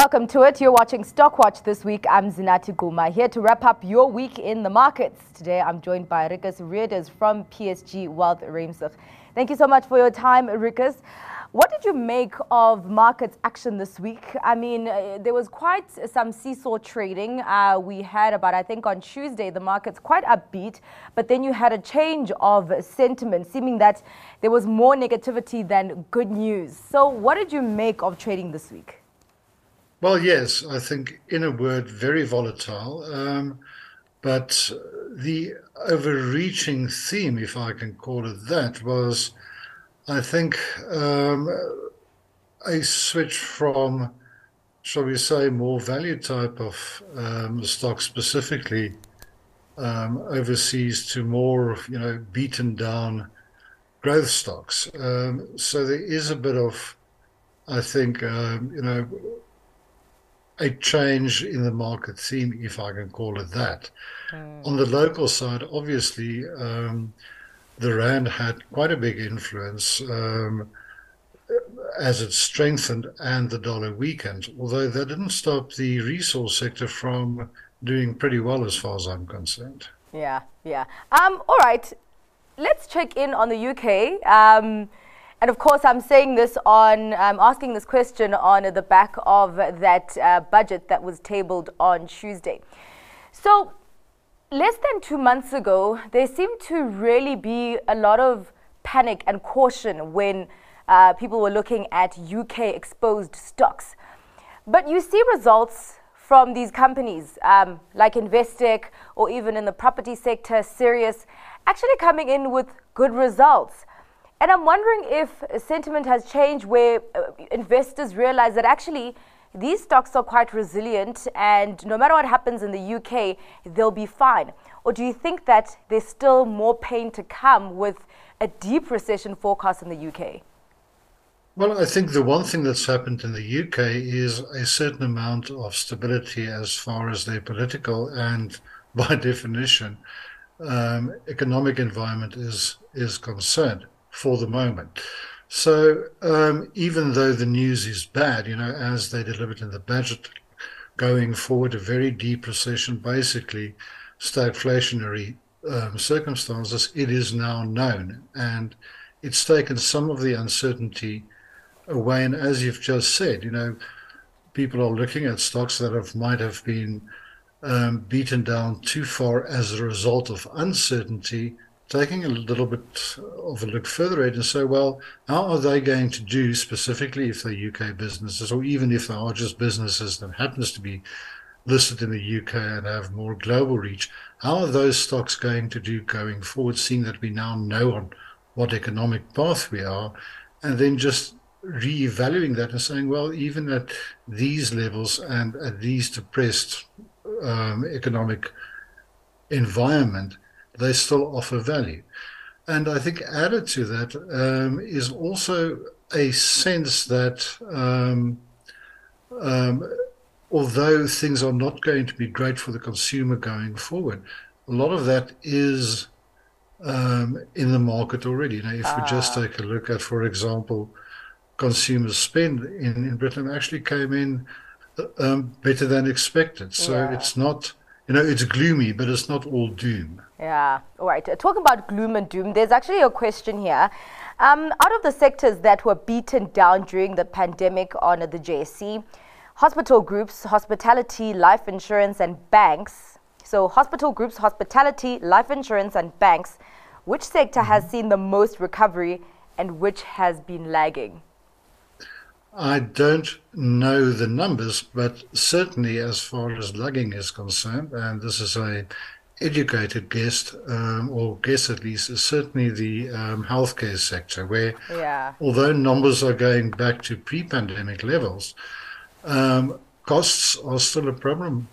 Welcome to it. You're watching Stockwatch this week. I'm Zinati Guma, here to wrap up your week in the markets. Today, I'm joined by Rikus Reeders from PSG Wealth Reimsig. Thank you so much for your time, Rikus. What did you make of markets action this week? I mean, there was quite some seesaw trading. We had about, I think on Tuesday, the markets quite upbeat, but then you had a change of sentiment, seeming that there was more negativity than good news. So what did you make of trading this week? Well, yes, I think in a word, very volatile. But the overreaching theme, if I can call it that, was, I think, a switch from, shall we say, more value type of stocks, specifically overseas, to more, beaten down growth stocks. So there is a bit of, I think, a change in the market theme, if I can call it that. On the local side, obviously, the rand had quite a big influence as it strengthened and the dollar weakened, although that didn't stop the resource sector from doing pretty well as far as I'm concerned. Yeah. All right. Let's check in on the UK. And of course, I'm saying this asking this question on the back of that budget that was tabled on Tuesday. So, less than 2 months ago, there seemed to really be a lot of panic and caution when people were looking at UK exposed stocks. But you see results from these companies like Investec, or even in the property sector, Sirius, actually coming in with good results. And I'm wondering if sentiment has changed where investors realize that actually these stocks are quite resilient and no matter what happens in the UK, they'll be fine. Or do you think that there's still more pain to come with a deep recession forecast in the UK? Well, I think the one thing that's happened in the UK is a certain amount of stability as far as their political and, by definition, economic environment is concerned for the moment. So even though the news is bad, as they delivered in the budget, going forward, a very deep recession, basically stagflationary circumstances, it is now known. And it's taken some of the uncertainty away. And as you've just said, people are looking at stocks that might have been beaten down too far as a result of uncertainty, taking a little bit of a look further at and say, well, how are they going to do, specifically if they're UK businesses, or even if they are just businesses that happens to be listed in the UK and have more global reach, how are those stocks going to do going forward, seeing that we now know on what economic path we are, and then just re-evaluating that and saying, well, even at these levels and at these depressed economic environment, they still offer value. And I think added to that is also a sense that although things are not going to be great for the consumer going forward, a lot of that is in the market already. If we just take a look at, for example, consumer spend in Britain actually came in better than expected. So it's not, it's gloomy, but it's not all doom. Yeah, all right. Talking about gloom and doom, there's actually a question here. Out of the sectors that were beaten down during the pandemic on the JSE, hospital groups, hospitality, life insurance, and banks. So hospital groups, hospitality, life insurance, and banks. Which sector has seen the most recovery and which has been lagging? I don't know the numbers, but certainly as far as lagging is concerned, and this is a educated guess, or guess at least, is certainly the healthcare sector, where although numbers are going back to pre-pandemic levels, costs are still a problem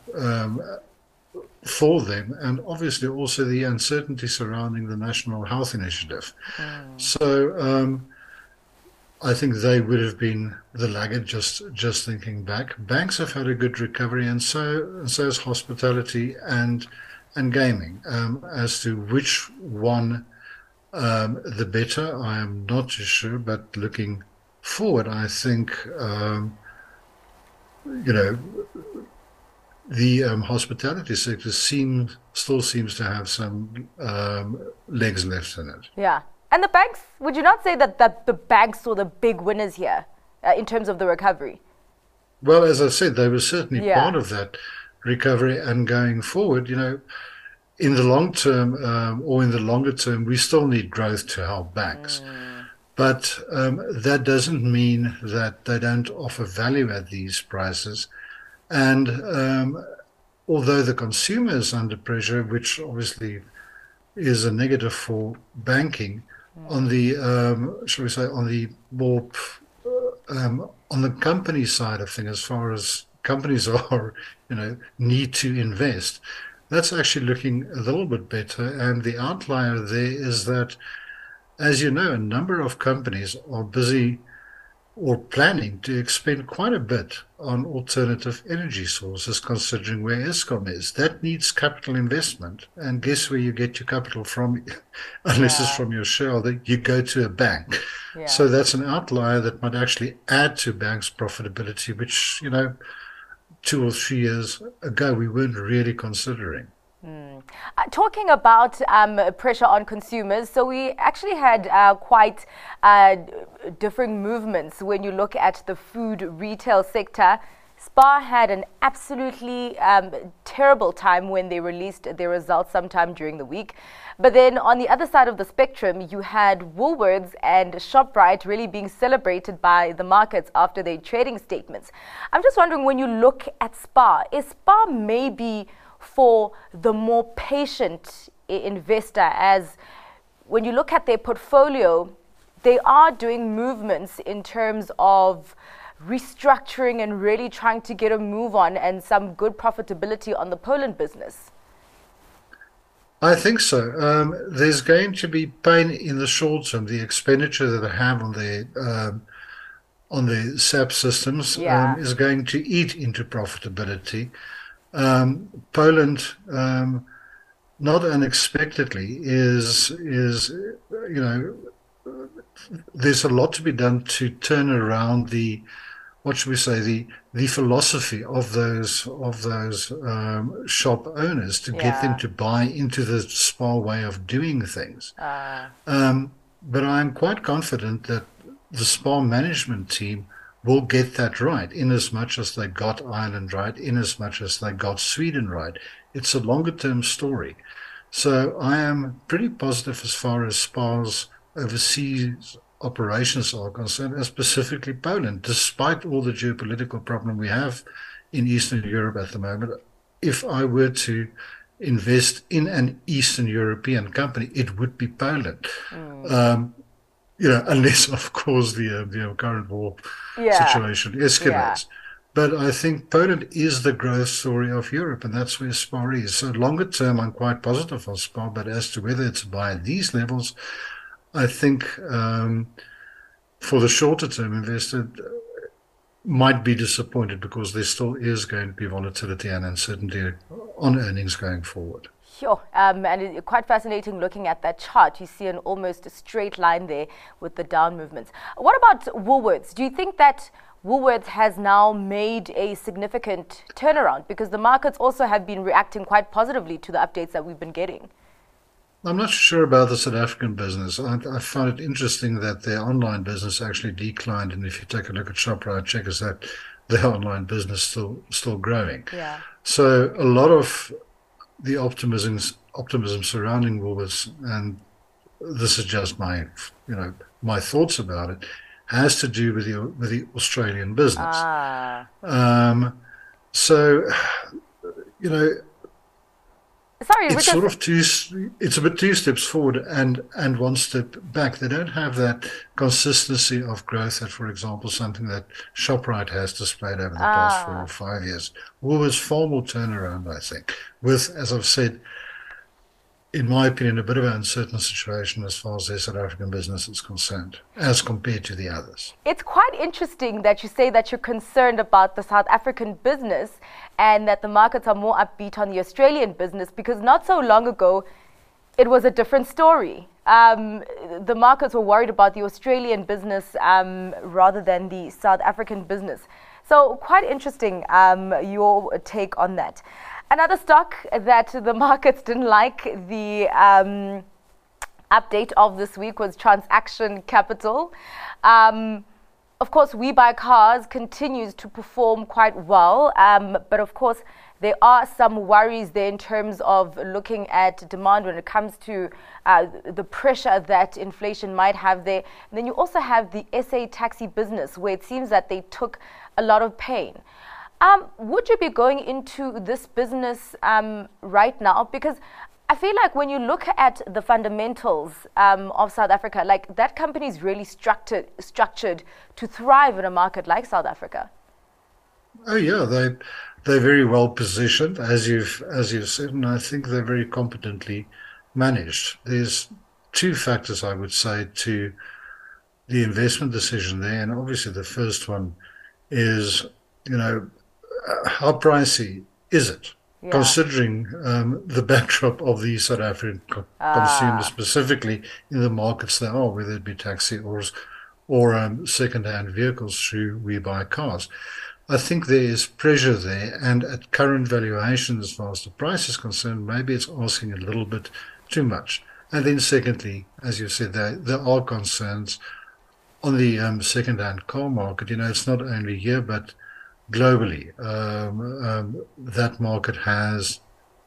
for them, and obviously also the uncertainty surrounding the National Health Initiative. So I think they would have been the laggard, just thinking back. Banks have had a good recovery, and so has hospitality and gaming. As to which one the better, I am not too sure, but looking forward, I think you know, the hospitality sector still seems to have some legs left in it. Yeah. And the banks, would you not say that the banks were the big winners here in terms of the recovery? Well, as I said, they were certainly Yeah. part of that recovery, and going forward, in the long term or in the longer term, we still need growth to help banks. But that doesn't mean that they don't offer value at these prices. And although the consumer is under pressure, which obviously is a negative for banking, on the shall we say, on the more on the company side of things, as far as companies are, need to invest, that's actually looking a little bit better. And the outlier there is that, as you know, a number of companies are busy or planning to expend quite a bit on alternative energy sources, considering where Eskom is. That needs capital investment. And guess where you get your capital from? Unless it's Yeah. from your shareholder, you go to a bank. Yeah. So that's an outlier that might actually add to banks' profitability, which, 2 or 3 years ago we weren't really considering. Talking about pressure on consumers, so we actually had quite differing movements when you look at the food retail sector. Spar had an absolutely terrible time when they released their results sometime during the week. But then on the other side of the spectrum, you had Woolworths and ShopRite really being celebrated by the markets after their trading statements. I'm just wondering, when you look at Spar, is Spar maybe for the more patient investor, as when you look at their portfolio, they are doing movements in terms of restructuring and really trying to get a move on and some good profitability on the Poland business? I think so. There's going to be pain in the short term. The expenditure that they have on the SAP systems Yeah. is going to eat into profitability. Poland, not unexpectedly, is there's a lot to be done to turn around the, what should we say, the philosophy of those shop owners, to get them Yeah. to buy into the Spar way of doing things. Uh, But I'm quite confident that the Spar management team will get that right, in as much as they got Ireland right, in as much as they got Sweden right. It's a longer term story. So I am pretty positive as far as Spar's overseas operations are concerned, and specifically Poland, despite all the geopolitical problem we have in Eastern Europe at the moment. If I were to invest in an Eastern European company, it would be Poland. Um, unless, of course, the current war yeah. situation Yeah. escalates. But I think Poland is the growth story of Europe, and that's where Spar is. So longer term, I'm quite positive on Spar, but as to whether it's buy at these levels, I think for the shorter term investor might be disappointed, because there still is going to be volatility and uncertainty on earnings going forward. Sure. And it's quite fascinating looking at that chart. You see an almost a straight line there with the down movements. What about Woolworths? Do you think that Woolworths has now made a significant turnaround? Because the markets also have been reacting quite positively to the updates that we've been getting. I'm not sure about the South African business. I found it interesting that their online business actually declined, and if you take a look at Shoprite Checkers, that their online business still growing. Yeah. So a lot of the optimism surrounding Woolworths, and this is just my thoughts about it, has to do with the Australian business. Ah. Um, so you know Sorry, it's Richard. sort of it's a bit two steps forward and one step back. They don't have that consistency of growth that, for example, something that Shoprite has displayed over the past 4 or 5 years. Woolworths far more turnaround, I think, with, as I've said, in my opinion, a bit of an uncertain situation as far as their South African business is concerned, as compared to the others. It's quite interesting that you say that you're concerned about the South African business and that the markets are more upbeat on the Australian business, because not so long ago, it was a different story. The markets were worried about the Australian business rather than the South African business. So quite interesting, your take on that. Another stock that the markets didn't like the update of this week was Transaction Capital. Of course, We Buy Cars continues to perform quite well, but of course, there are some worries there in terms of looking at demand when it comes to the pressure that inflation might have there. And then you also have the SA taxi business, where it seems that they took a lot of pain. Would you be going into this business right now? Because I feel like when you look at the fundamentals of South Africa, like that company is really structured to thrive in a market like South Africa. Oh yeah, they're very well positioned, as you've said, and I think they're very competently managed. There's two factors I would say to the investment decision there, and obviously the first one is, how pricey is it? Yeah. Considering the backdrop of the South African consumer, specifically in the markets they are, whether it be taxi or second-hand vehicles through We Buy Cars. I think there is pressure there, and at current valuation, as far as the price is concerned, maybe it's asking a little bit too much. And then secondly, as you said, there are concerns on the second-hand car market. It's not only here, but globally. That market has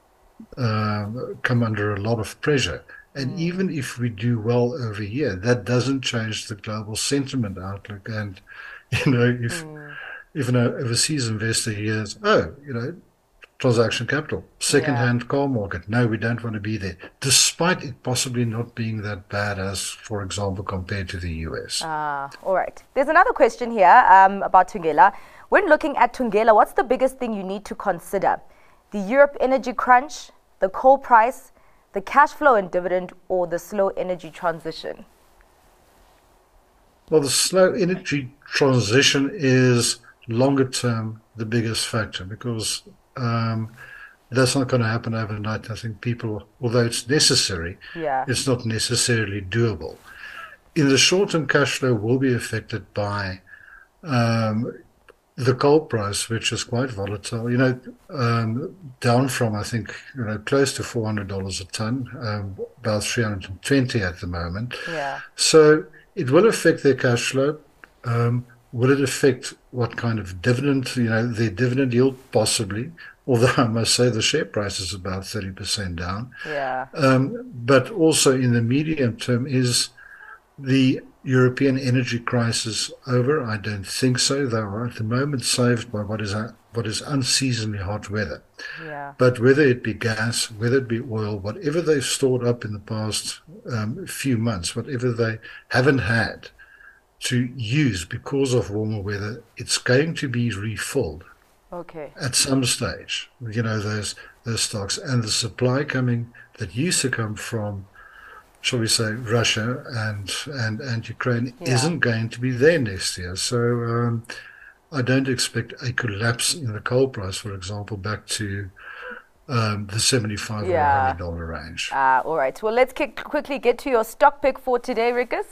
come under a lot of pressure. And even if we do well over here, that doesn't change the global sentiment outlook. And, if an overseas investor hears, Transaction Capital, second-hand car market, no, we don't want to be there, despite it possibly not being that bad as, for example, compared to the US. All right. There's another question here about Thungela. When looking at Thungela, what's the biggest thing you need to consider? The Europe energy crunch, the coal price, the cash flow and dividend, or the slow energy transition? Well, the slow energy transition is longer term the biggest factor, because that's not going to happen overnight. I think people, although it's necessary, it's not necessarily doable. In the short term, cash flow will be affected by the coal price, which is quite volatile, down from, I think, close to $400 a ton, about 320 at the moment. Yeah. So it will affect their cash flow. Will it affect what kind of dividend, their dividend yield? Possibly, although I must say the share price is about 30% down. Yeah. But also in the medium term, is the European energy crisis over? I don't think so. They are at the moment saved by what is unseasonably hot weather. Yeah. But whether it be gas, whether it be oil, whatever they've stored up in the past few months, whatever they haven't had to use because of warmer weather, it's going to be refilled. Okay. At some stage, those stocks, and the supply coming that used to come from, shall we say, Russia and Ukraine isn't going to be there next year. So I don't expect a collapse in the coal price, for example, back to the $75 or $100 range. All right. Well, let's quickly get to your stock pick for today, Rikus.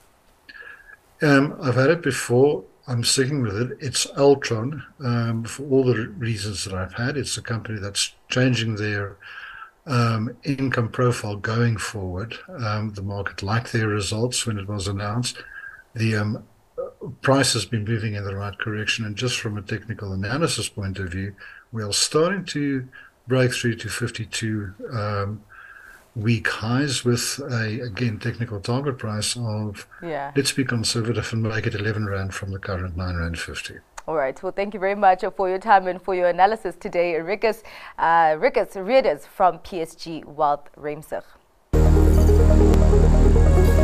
I've had it before. I'm sticking with it. It's Altron, for all the reasons that I've had. It's a company that's changing their income profile going forward. The market liked their results when it was announced. The price has been moving in the right direction, and just from a technical analysis point of view, we are starting to break through to 52 week highs with again, technical target price of, let's be conservative and make it 11 Rand from the current 9.50 Rand. All right. Well, thank you very much for your time and for your analysis today, Rikus Reeders from PSG Wealth Remsig.